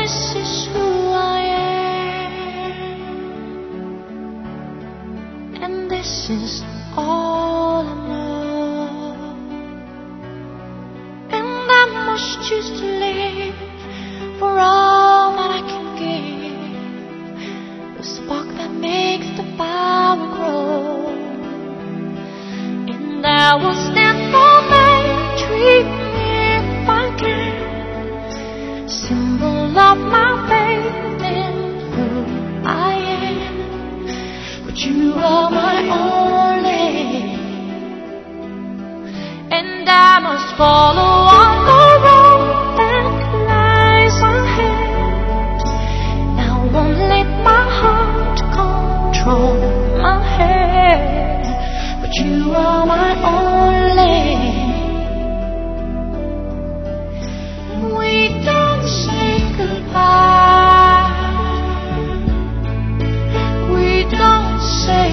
this is who I am, and this is all I know, and I must choose to live for all that I can give, the spark that makes the power grow, and I will stand for my dream if I can, symbol of my faith in who I am. But you are my only, and I must follow on the road that lies ahead. I won't let my heart control my head. But you are my only. We don't say goodbye. We don't say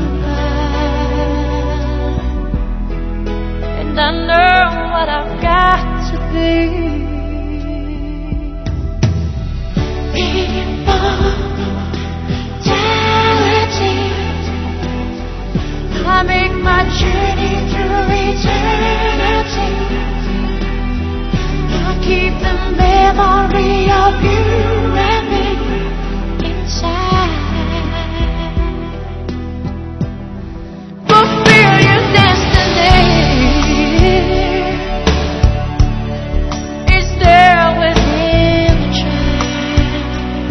goodbye. And I know what I've got to be. Immortality. I make my journey through eternity. I keep the memory of you and me inside. Fulfill your destiny. It's there within the child.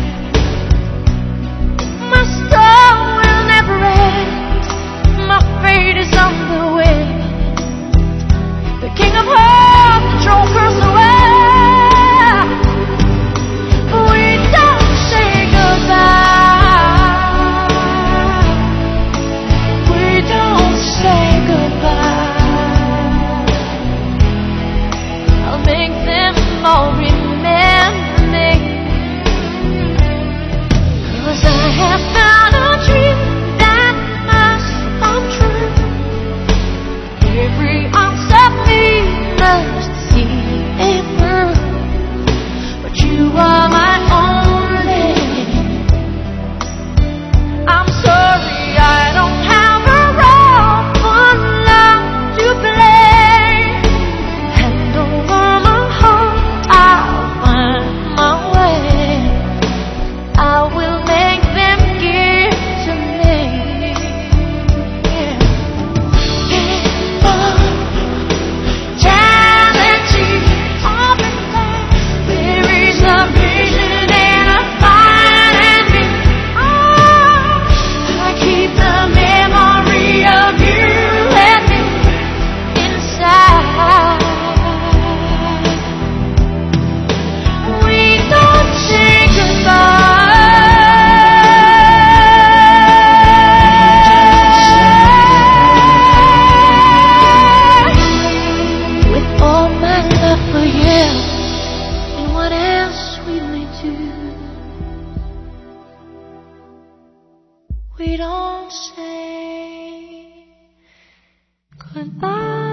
My star will never end. My fate is on the way. The King of Hearts, the throne curse away. We don't say goodbye. We don't say goodbye. I'll make them all remember me. 'Cause I have found a dream that must come true. Every ounce of me must see it through. But you are my only. I'm sorry I don't have a role for love to play. Hand over my heart, I'll find my way. I will make them give to me. Immortality, all in there. There is a vision and a fire in me. I keep the memory of you and me inside. We don't say goodbye. With all my love for you and what else we may do, we don't say goodbye.